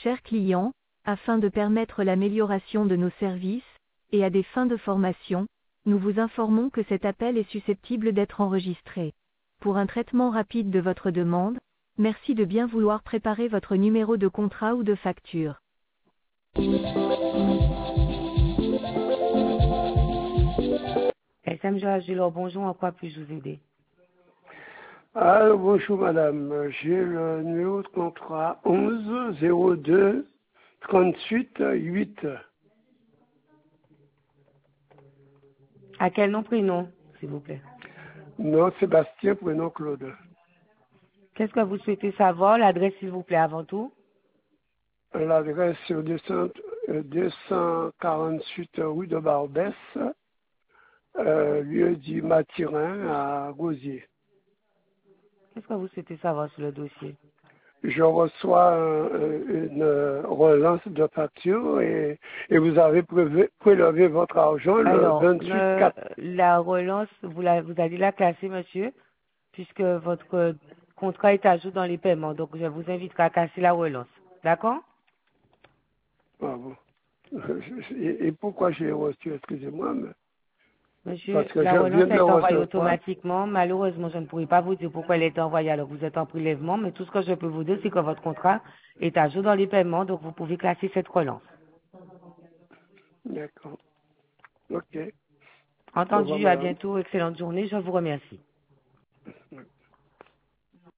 chers clients, afin de permettre l'amélioration de nos services, et à des fins de formation, nous vous informons que cet appel est susceptible d'être enregistré. Pour un traitement rapide de votre demande, merci de bien vouloir préparer votre numéro de contrat ou de facture. SM Joachim, bonjour, en quoi puis-je vous aider? Alors, bonjour madame, j'ai le numéro de contrat 11 02 38 8. À quel nom, prénom, s'il vous plaît? Non, Sébastien, prénom Claude. Qu'est-ce que vous souhaitez savoir? L'adresse, s'il vous plaît, avant tout. L'adresse sur 248 rue de Barbès, lieu dit Mathurin à Gosier. Qu'est-ce que vous souhaitez savoir sur le dossier? Je reçois une relance de facture et vous avez prélevé votre argent le 28-4. La relance, vous allez la classer, monsieur, puisque votre contrat est à jour dans les paiements. Donc, je vous inviterai à casser la relance. D'accord? Ah bon. Et pourquoi j'ai reçu, excusez-moi, mais Monsieur, parce que la je relance viens de est le envoyée recevoir. automatiquement. Malheureusement, je ne pourrais pas vous dire pourquoi elle est envoyée alors que vous êtes en prélèvement, mais tout ce que je peux vous dire, c'est que votre contrat est à jour dans les paiements, donc vous pouvez classer cette relance. D'accord. Ok. Au revoir, Entendu, à madame. bientôt, excellente journée, je vous remercie.